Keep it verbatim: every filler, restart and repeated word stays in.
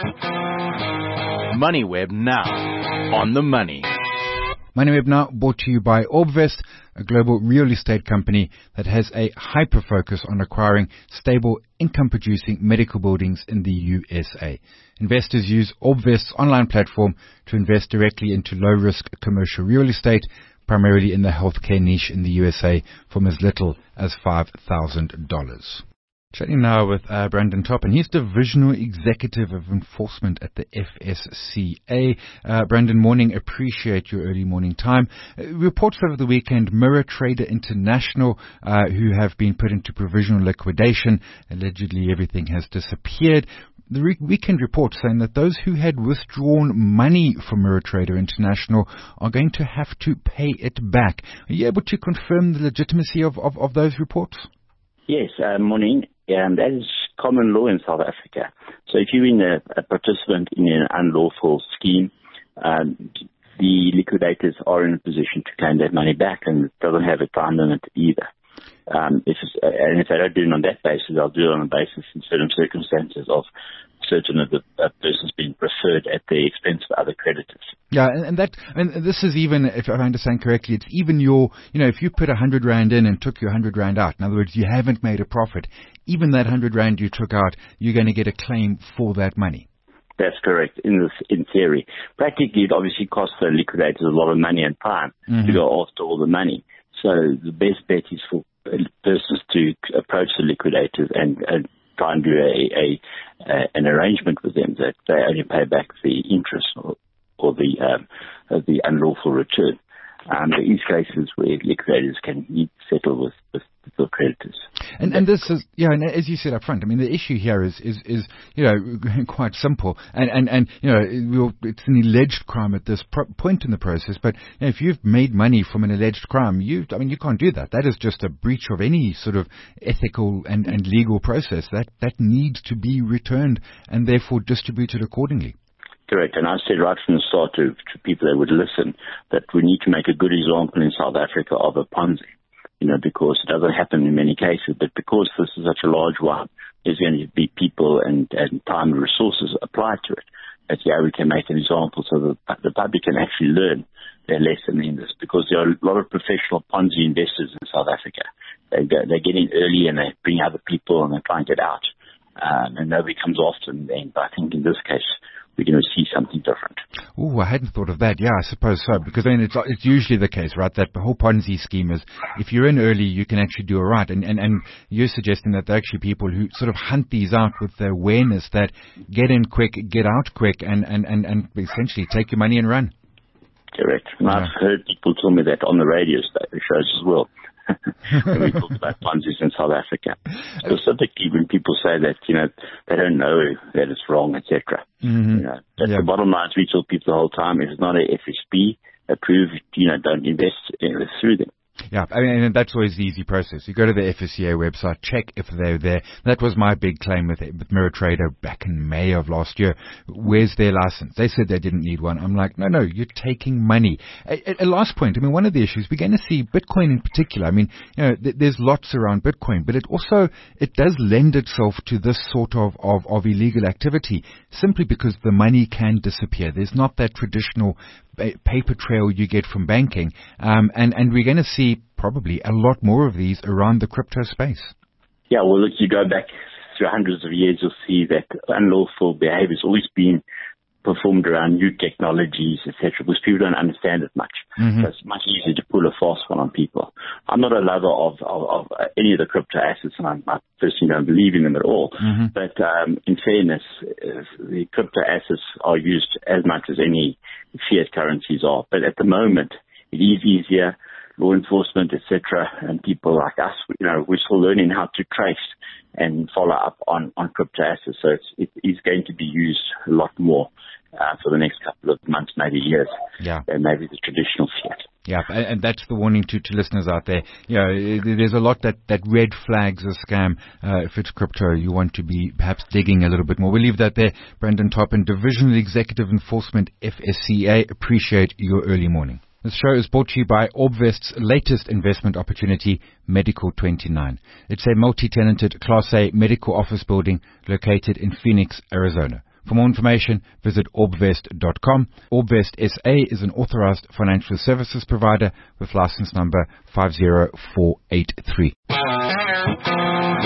MoneyWeb now on the money. MoneyWeb now brought to you by Orbvest, a global real estate company that has a hyper-focus on acquiring stable, income-producing medical buildings in the U S A. Investors use Orbvest's online platform to invest directly into low-risk commercial real estate, primarily in the healthcare niche in the U S A, from as little as five thousand dollars. Chatting now with uh, Brandon Top, and he's Divisional Executive of Enforcement at the F S C A. Uh, Brandon, morning. Appreciate your early morning time. Uh, reports over the weekend, Mirror Trader International, uh, who have been put into provisional liquidation. Allegedly, everything has disappeared. The re- weekend report saying that those who had withdrawn money from Mirror Trader International are going to have to pay it back. Are you able to confirm the legitimacy of, of, of those reports? Yes, uh, morning. Um, that is common law in South Africa. So if you're in a, a participant in an unlawful scheme, um, the liquidators are in a position to claim that money back, and it doesn't have a time limit either. Um, if it's, uh, and if they don't do it on that basis, they'll do it on a basis in certain circumstances of certain of the uh, persons being preferred at the expense of other creditors. Yeah, and, and that, and this is even, if I understand correctly, it's even your, you know, if you put a hundred rand in and took your hundred rand out, in other words, you haven't made a profit, even that hundred rand you took out, you're going to get a claim for that money. That's correct, in this, in theory. Practically, it obviously costs the liquidators a lot of money and time mm-hmm. to go after all the money. So the best bet is for persons to approach the liquidators and, and try and do a, a, a an arrangement with them that they only pay back the interest or, or the um, the unlawful return. Um, there is cases where liquidators can settle with, with the creditors. And and this is, yeah, and as you said up front, I mean, the issue here is, is, is you know, quite simple. And, and, and you know, we'll, it's an alleged crime at this pro- point in the process, but you know, if you've made money from an alleged crime, you, I mean, you can't do that. That is just a breach of any sort of ethical and, and legal process. That, that needs to be returned and therefore distributed accordingly. Correct, and I said right from the start to, to people that would listen that we need to make a good example in South Africa of a Ponzi, you know, because it doesn't happen in many cases, but because this is such a large one, there's going to be people and, and time and resources applied to it. That's how we can make an example so that the public can actually learn their lesson in this, because there are a lot of professional Ponzi investors in South Africa. They go, they get in early and they bring other people and they try and get out, um, and nobody comes after them then. But I think in this case, we're going to see something different. Oh, I hadn't thought of that. Yeah, I suppose so. Because then it's it's usually the case, right? That the whole Ponzi scheme is, if you're in early, you can actually do it right. And, and, and you're suggesting that there are actually people who sort of hunt these out with the awareness that get in quick, get out quick, and, and, and, and essentially take your money and run. Correct. And yeah. I've heard people tell me that on the radio shows as well. When we talk about Ponzi's in South Africa, specifically when people say that, you know, they don't know that it's wrong, et cetera. Mm-hmm. You know, that's yeah. the bottom line. We tell people the whole time, if it's not a F S B approved, you know, don't invest through them. Yeah, I mean, and that's always the easy process. You go to the F S C A website, check if they're there. That was my big claim with with Mirror Trader back in May of last year. Where's their license? They said they didn't need one. I'm like, no, no, you're taking money. A, a last point, I mean, one of the issues, we're going to see Bitcoin in particular. I mean, you know, th- there's lots around Bitcoin, but it also, it does lend itself to this sort of, of, of illegal activity simply because the money can disappear. There's not that traditional paper trail you get from banking. Um, and, and we're going to see probably a lot more of these around the crypto space. Yeah, well, if you go back through hundreds of years, you'll see that unlawful behavior has always been performed around new technologies, et cetera, because people don't understand it much. Mm-hmm. So it's much easier to pull a fast one on people. I'm not a lover of, of, of any of the crypto assets, and I, I personally don't believe in them at all. Mm-hmm. But um, in fairness, uh, the crypto assets are used as much as any fiat currencies are. But at the moment, it is easier. Law enforcement, et cetera, and people like us, you know, we're still learning how to trace and follow up on, on crypto assets. So it's, it is going to be used a lot more uh, for the next couple of months, maybe years, yeah. than maybe the traditional fiat. Yeah, and that's the warning to, to listeners out there. You know, there's a lot that, that red flags a scam. Uh, if it's crypto, you want to be perhaps digging a little bit more. We'll leave that there. Brandon Top, and Divisional Executive Enforcement, F S C A. Appreciate your early morning. This show is brought to you by Orbvest's latest investment opportunity, Medical twenty-nine. It's a multi-tenanted Class A medical office building located in Phoenix, Arizona. For more information, visit orbvest dot com. Orbvest S A is an authorized financial services provider with license number five zero four eight three.